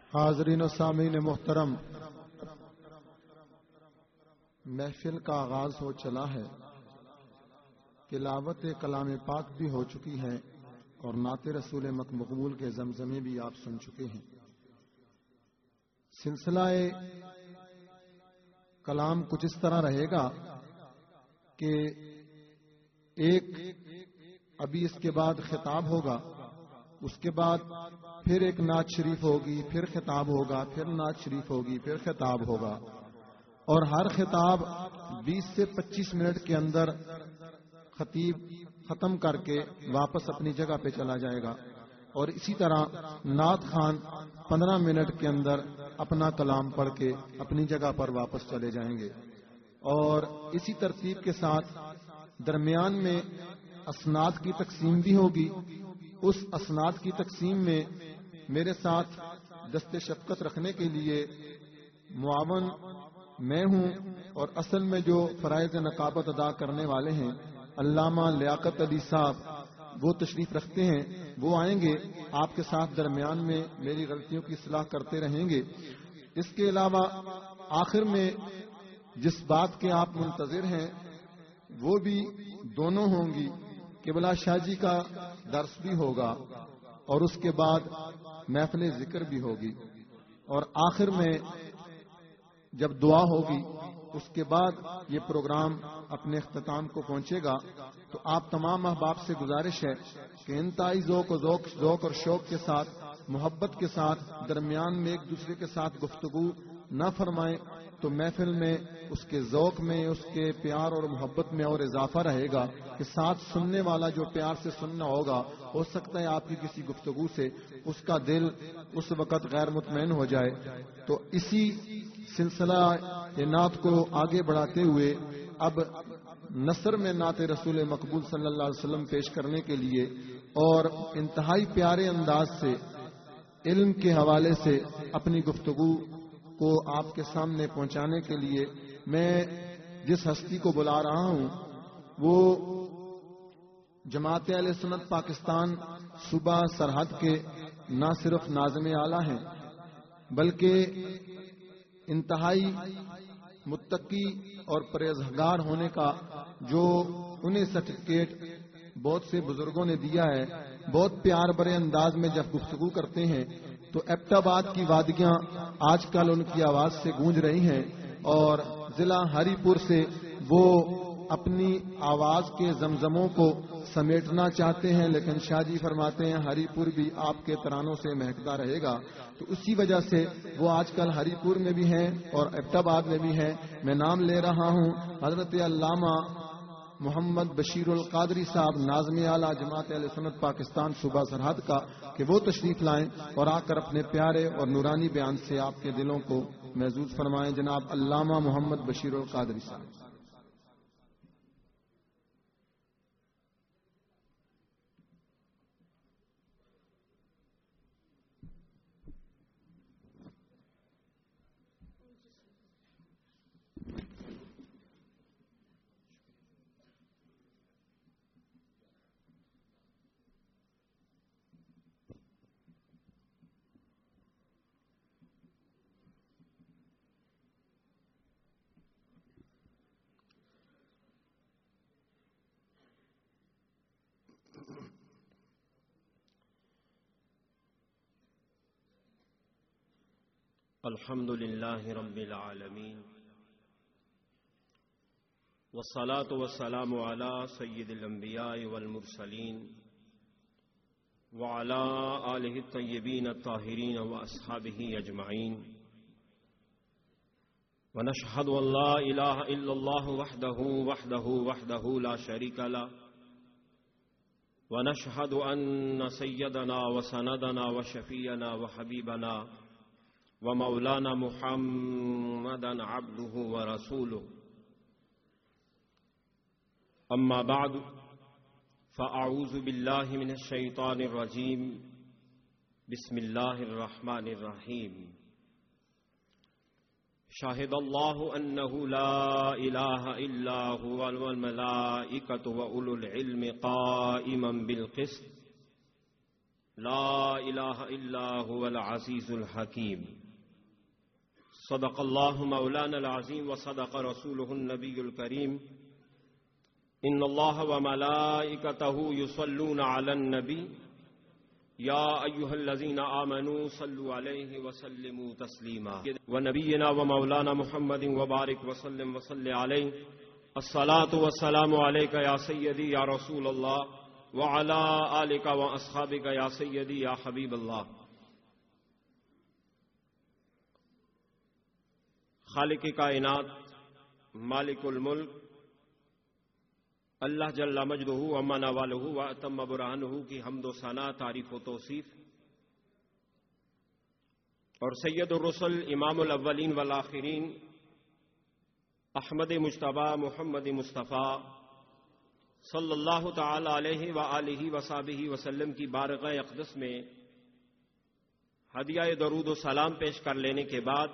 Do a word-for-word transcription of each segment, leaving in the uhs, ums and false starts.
حاضرین و سامعین محترم، محفل کا آغاز ہو چلا ہے، تلاوت کلام پاک بھی ہو چکی ہے اور نعت رسول مقبول کے زمزمے بھی آپ سن چکے ہیں۔ سلسلہ کلام کچھ اس طرح رہے گا کہ ایک ابھی اس کے بعد خطاب ہوگا، اس کے بعد پھر ایک نعت شریف ہوگی، پھر خطاب ہوگا، پھر نعت شریف ہوگی، پھر خطاب ہوگا، اور ہر خطاب بیس سے پچیس منٹ کے اندر خطیب ختم کر کے واپس اپنی جگہ پہ چلا جائے گا، اور اسی طرح نعت خان پندرہ منٹ کے اندر اپنا کلام پڑھ کے اپنی جگہ پر واپس چلے جائیں گے۔ اور اسی ترتیب کے ساتھ درمیان میں اسناد کی تقسیم بھی ہوگی۔ اس اسناد کی تقسیم میں میرے ساتھ دست شفقت رکھنے کے لیے معاون میں ہوں، اور اصل میں جو فرائض نقابت ادا کرنے والے ہیں علامہ لیاقت علی صاحب، وہ تشریف رکھتے ہیں، وہ آئیں گے، آپ کے ساتھ درمیان میں میری غلطیوں کی اصلاح کرتے رہیں گے۔ اس کے علاوہ آخر میں جس بات کے آپ منتظر ہیں وہ بھی دونوں ہوں گی، قبلہ شاہ جی کا درس بھی ہوگا اور اس کے بعد محفل ذکر بھی ہوگی، اور آخر میں جب دعا ہوگی اس کے بعد یہ پروگرام اپنے اختتام کو پہنچے گا۔ تو آپ تمام احباب سے گزارش ہے کہ انتہائی ذوق و ذوق ذوق اور شوق کے ساتھ، محبت کے ساتھ درمیان میں ایک دوسرے کے ساتھ گفتگو نہ فرمائیں، تو محفل میں اس کے ذوق میں، اس کے پیار اور محبت میں اور اضافہ رہے گا کہ ساتھ سننے والا جو پیار سے سننا ہوگا، ہو سکتا ہے آپ کی کسی گفتگو سے اس کا دل اس وقت غیر مطمئن ہو جائے۔ تو اسی سلسلہ نعت کو آگے بڑھاتے ہوئے اب نثر میں نعت رسول مقبول صلی اللہ علیہ وسلم پیش کرنے کے لیے اور انتہائی پیارے انداز سے علم کے حوالے سے اپنی گفتگو کو آپ کے سامنے پہنچانے کے لیے میں جس ہستی کو بلا رہا ہوں وہ جماعت اہل سنت پاکستان صوبہ سرحد کے نہ صرف ناظم اعلیٰ ہیں بلکہ انتہائی متقی اور پرہیزگار ہونے کا جو انہیں سرٹیفکیٹ بہت سے بزرگوں نے دیا ہے۔ بہت پیار بھرے انداز میں جب گفتگو کرتے ہیں تو ایبٹ آباد کی وادیاں آج کل ان کی آواز سے گونج رہی ہیں، اور ضلع ہری پور سے وہ اپنی آواز کے زمزموں کو سمیٹنا چاہتے ہیں، لیکن شاہ جی فرماتے ہیں ہری پور بھی آپ کے ترانوں سے مہکتا رہے گا۔ تو اسی وجہ سے وہ آج کل ہری پور میں بھی ہیں اور ایبٹ آباد میں بھی ہیں۔ میں نام لے رہا ہوں حضرت علامہ محمد بشیر القادری صاحب، ناظم اعلیٰ جماعت اہل سنت پاکستان صوبہ سرحد کا، کہ وہ تشریف لائیں اور آ کر اپنے پیارے اور نورانی بیان سے آپ کے دلوں کو محظوظ فرمائیں۔ جناب علامہ محمد بشیر القادری صاحب۔ الحمد لله رب العالمين، والصلاة والسلام على سيد الأنبياء والمرسلين وعلى آله الطيبين الطاهرين وأصحابه أجمعين، ونشهد أن لا إله إلا الله وحده وحده وحده لا شريك له، ونشهد أن سيدنا وسندنا وشفينا وحبيبنا ومولانا محمدا عبده ورسوله، أما بعد فأعوذ بالله من الشيطان الرجيم، بسم الله الرحمن الرحيم، شهد الله أنه لا إله إلا هو والملائكة وأولو العلم قائما بالقسط، لا الہ الا هو العزیز الحکیم۔ صدق اللہ مولانا العظیم وصدق رسولہ النبی الکریم۔ ان اللہ وملائکتہ یصلون علی النبی یا ایھا الذین آمنوا صلوا علیہ وسلموا تسلیما۔ ونبینا ومولانا محمد وبارک وسلم وصلی علیہ۔ الصلاۃ والسلام علیک یا سیدی یا رسول اللہ وعلی آلک واصحابک یا سیدی یا حبیب اللہ۔ خالق کائنات، مالک الملک، اللہ جل مجدہ وعم نوالہ واتم برہانہ کی حمد و ثنا، تعریف و توصیف، اور سید الرسل امام الاولین والآخرین احمد مجتبیٰ محمد مصطفیٰ صلی اللہ تعالی علیہ وآلہ وصحبہ وسلم کی بارگاہ اقدس میں ہدیہ درود و سلام پیش کر لینے کے بعد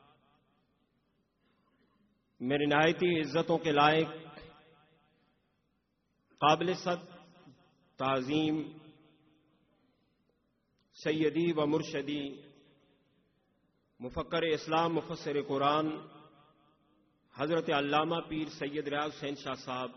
میری نہایتی عزتوں کے لائق قابل صد تعظیم سیدی و مرشدی مفکر اسلام مفسر قرآن حضرت علامہ پیر سید ریاض حسین شاہ صاحب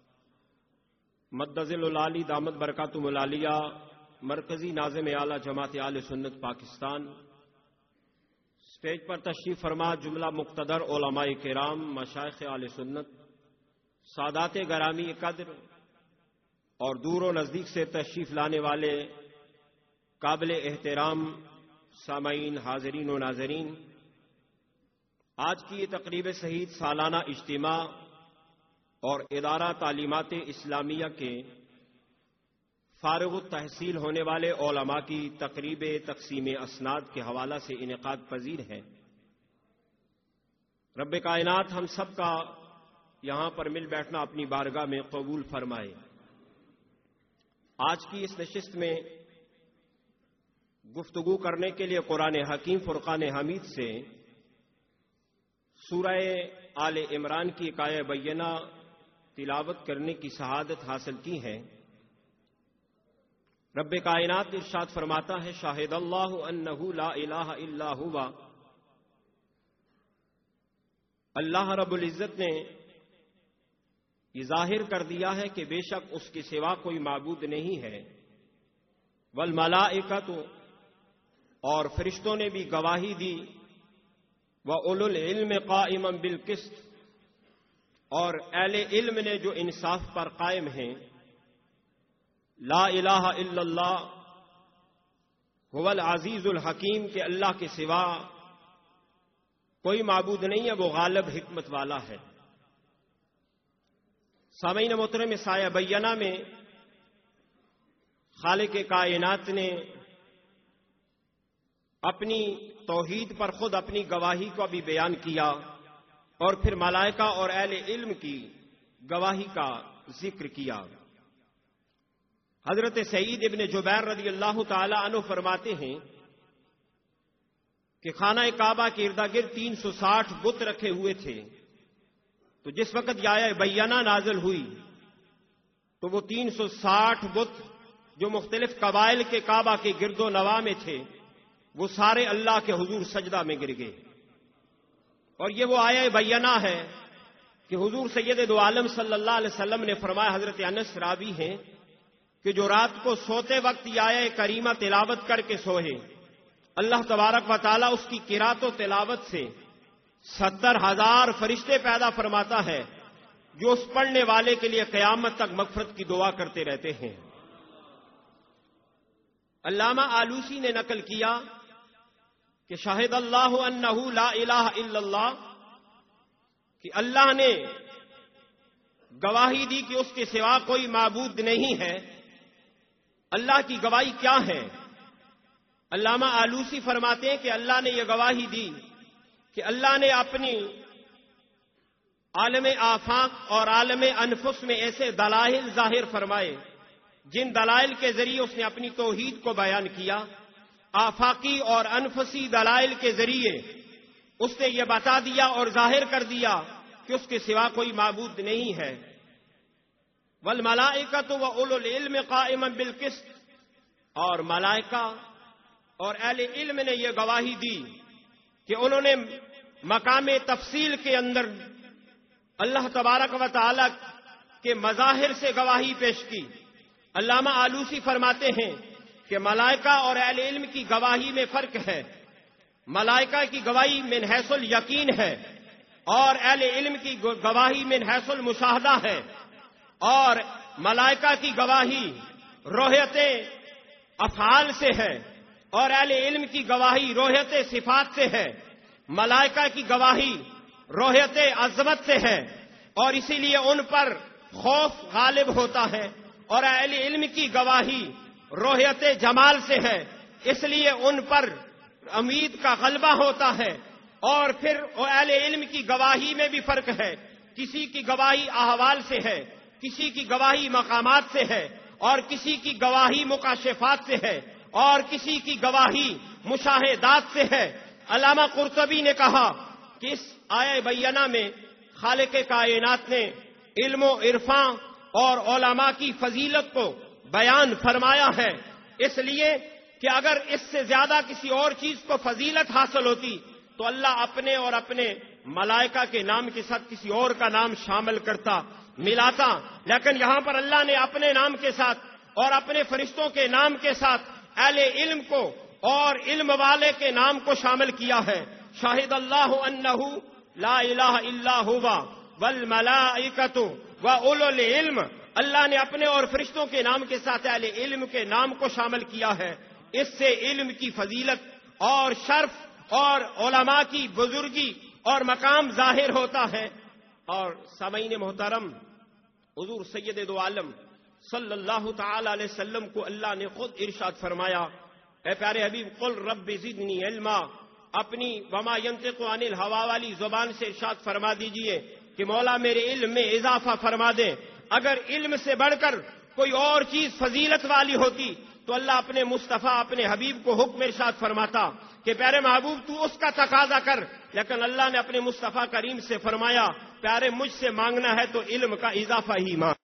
مدظل العالی دامت برکاتہم العالیہ، مرکزی ناظم اعلیٰ جماعت اہل سنت پاکستان، اسٹیج پر تشریف فرما جملہ مقتدر علماء کرام، مشائخ اہل سنت، سادات گرامی قدر اور دور و نزدیک سے تشریف لانے والے قابل احترام سامعین، حاضرین و ناظرین، آج کی یہ تقریب سعید سالانہ اجتماع اور ادارہ تعلیمات اسلامیہ کے فارغ التحصیل ہونے والے علماء کی تقریب تقسیم اسناد کے حوالہ سے انعقاد پذیر ہے۔ رب کائنات ہم سب کا یہاں پر مل بیٹھنا اپنی بارگاہ میں قبول فرمائے۔ آج کی اس نشست میں گفتگو کرنے کے لیے قرآن حکیم فرقان حمید سے سورہ آل عمران کی ایک آیہ بینہ تلاوت کرنے کی سعادت حاصل کی ہے۔ رب کائنات ارشاد فرماتا ہے، شاہد اللہ انہ لا الہ الا ہوا۔ اللہ رب العزت نے یہ ظاہر کر دیا ہے کہ بے شک اس کے سوا کوئی معبود نہیں ہے۔ والملائکۃ، اور فرشتوں نے بھی گواہی دی، وَأُولُو الْعِلْمِ قَائِمًا بِالْقِسْطِ، اور اہل علم نے جو انصاف پر قائم ہیں۔ لا الہ الا اللہ هو العزیز الحکیم، کہ اللہ کے سوا کوئی معبود نہیں ہے، وہ غالب حکمت والا ہے۔ سامعین محترم، اس آیہ بینہ میں خالق کائنات نے اپنی توحید پر خود اپنی گواہی کو بھی بیان کیا، اور پھر ملائکہ اور اہل علم کی گواہی کا ذکر کیا۔ حضرت سعید ابن جبیر رضی اللہ تعالی عنہ فرماتے ہیں کہ خانہ کعبہ کے ارد گرد تین سو ساٹھ بت رکھے ہوئے تھے، تو جس وقت یہ آیہ بینہ نازل ہوئی تو وہ تین سو ساٹھ بت جو مختلف قبائل کے کعبہ کے گرد و نواح میں تھے، وہ سارے اللہ کے حضور سجدہ میں گر گئے۔ اور یہ وہ آیہ بینہ ہے کہ حضور سید دو عالم صلی اللہ علیہ وسلم نے فرمایا، حضرت انس راوی ہیں کہ جو رات کو سوتے وقت یہ آیہ کریمہ تلاوت کر کے سوئے، اللہ تبارک و تعالیٰ اس کی قرات و تلاوت سے ستر ہزار فرشتے پیدا فرماتا ہے، جو اس پڑھنے والے کے لیے قیامت تک مغفرت کی دعا کرتے رہتے ہیں۔ علامہ آلوسی نے نقل کیا کہ شاہد اللہ انہ لا الہ الا اللہ، کہ اللہ نے گواہی دی کہ اس کے سوا کوئی معبود نہیں ہے۔ اللہ کی گواہی کیا ہے؟ علامہ آلوسی فرماتے ہیں کہ اللہ نے یہ گواہی دی کہ اللہ نے اپنی عالم آفاق اور عالم انفس میں ایسے دلائل ظاہر فرمائے جن دلائل کے ذریعے اس نے اپنی توحید کو بیان کیا۔ آفاقی اور انفسی دلائل کے ذریعے اس نے یہ بتا دیا اور ظاہر کر دیا کہ اس کے سوا کوئی معبود نہیں ہے۔ والملائکۃ وَأُولُو الْعِلْمِ قَائِمًا بِالْقِسْطِ، اور ملائکہ اور اہل علم نے یہ گواہی دی کہ انہوں نے مقام تفصیل کے اندر اللہ تبارک و تعالی کے مظاہر سے گواہی پیش کی۔ علامہ آلوسی فرماتے ہیں کہ ملائکہ اور اہل علم کی گواہی میں فرق ہے۔ ملائکہ کی گواہی من حیث الیقین ہے اور اہل علم کی گواہی من حیث المشاہدہ ہے، اور ملائکہ کی گواہی روحیت افعال سے ہے اور اہل علم کی گواہی روحیت صفات سے ہے۔ ملائکہ کی گواہی روحیت عظمت سے ہے اور اسی لیے ان پر خوف غالب ہوتا ہے، اور اہل علم کی گواہی روحیت جمال سے ہے، اس لیے ان پر امید کا غلبہ ہوتا ہے۔ اور پھر اہل علم کی گواہی میں بھی فرق ہے، کسی کی گواہی احوال سے ہے، کسی کی گواہی مقامات سے ہے، اور کسی کی گواہی مکاشفات سے ہے، اور کسی کی گواہی مشاہدات سے ہے۔ علامہ قرطبی نے کہا کہ اس آیہ بینہ میں خالق کائنات نے علم و عرفاں اور علماء کی فضیلت کو بیان فرمایا ہے، اس لیے کہ اگر اس سے زیادہ کسی اور چیز کو فضیلت حاصل ہوتی تو اللہ اپنے اور اپنے ملائکہ کے نام کے ساتھ کسی اور کا نام شامل کرتا، ملاتا، لیکن یہاں پر اللہ نے اپنے نام کے ساتھ اور اپنے فرشتوں کے نام کے ساتھ اہل علم کو اور علم والے کے نام کو شامل کیا ہے۔ شاہد اللہ انہ لا الہ الا ہوا والملائکۃ واولو العلم، اللہ نے اپنے اور فرشتوں کے نام کے ساتھ اہل علم کے نام کو شامل کیا ہے۔ اس سے علم کی فضیلت اور شرف اور علماء کی بزرگی اور مقام ظاہر ہوتا ہے۔ اور سامعین محترم، حضور سید دو عالم صلی اللہ تعالی علیہ وسلم کو اللہ نے خود ارشاد فرمایا، اے پیارے حبیب قل رب زدنی علما، اپنی وما ینطق عن الہوا والی زبان سے ارشاد فرما دیجئے کہ مولا میرے علم میں اضافہ فرما دے۔ اگر علم سے بڑھ کر کوئی اور چیز فضیلت والی ہوتی تو اللہ اپنے مصطفیٰ اپنے حبیب کو حکم ارشاد فرماتا کہ پیارے محبوب تو اس کا تقاضا کر، لیکن اللہ نے اپنے مصطفیٰ کریم سے فرمایا پیارے مجھ سے مانگنا ہے تو علم کا اضافہ ہی مانگ۔